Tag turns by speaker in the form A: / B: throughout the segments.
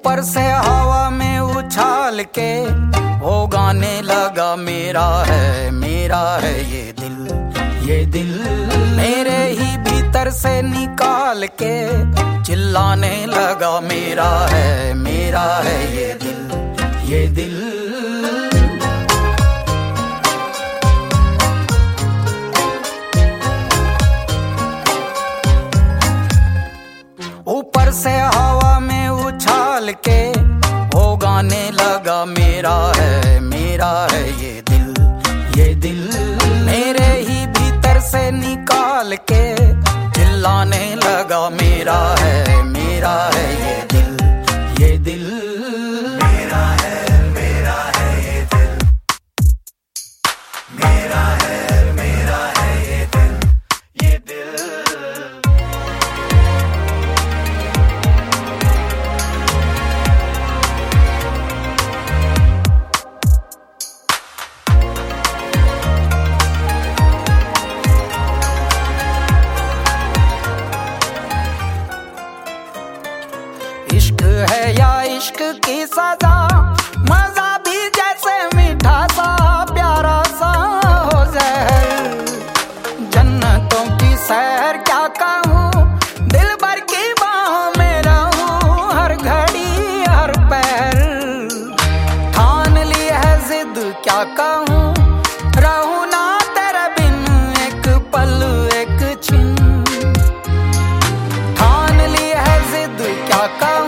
A: ऊपर से हवा में उछाल के वो गाने लगा मेरा है ये दिल मेरे ही भीतर से निकाल के चिल्लाने लगा मेरा है ये दिल। ऊपर से हवा में उछाल के वो गाने लगा मेरा है ये दिल मेरे ही भीतर से निकाल के चिल्लाने लगा मेरा है ये दिल मेरा है ये दिल मेरा है ये दिल। इश्क है या इश्क की सजा, मजा भी जैसे मीठा सा प्यारा सा हो जहर। जन्नतों की सैर क्या कहूँ, दिल भर की बाहों में रहूं हर घड़ी हर पहर। ठान ली है जिद क्या कहूँ, रहूं ना तेरे बिन एक पल एक छिन। ठान ली है जिद क्या कहूँ,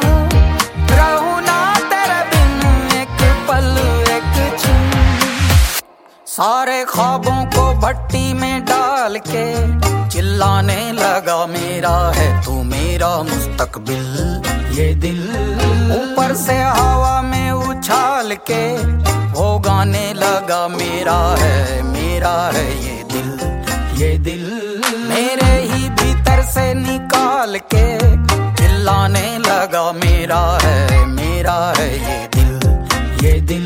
A: सारे ख्वाबों को भट्टी में डाल के चिल्लाने लगा मेरा है तू मेरा मुस्तकबिल ये दिल। ऊपर से हवा में उछाल के वो गाने लगा मेरा है ये दिल मेरे ही भीतर से निकाल के चिल्लाने लगा मेरा है ये दिल।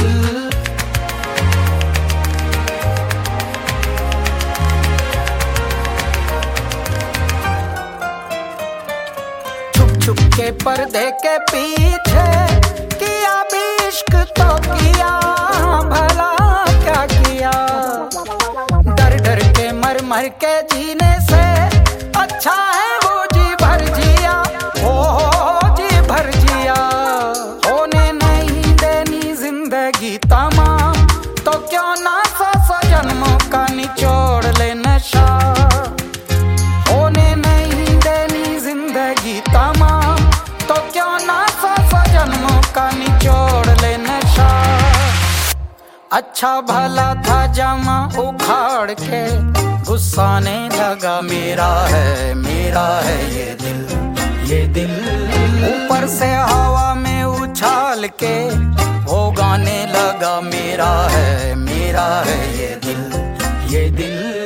A: छुप के पर्दे के पीछे किया भी इश्क तो किया, भला क्या किया। डर डर के मर मर के जीने से अच्छा है वो जी भर जिया, ओ जी भर जिया। होने नहीं देनी जिंदगी तमाम तो क्यों ना 100 जन्मों का निचोड़ ले नशा। होने नहीं देनी जिंदगी तमाम तो क्यों ना 100 जन्मों का निचोड़ ले नशा। अच्छा भला था जमा उखाड़ के गुस्साने लगा मेरा है ये दिल। ऊपर से हवा में उछाल के वो गाने लगा मेरा है ये दिल।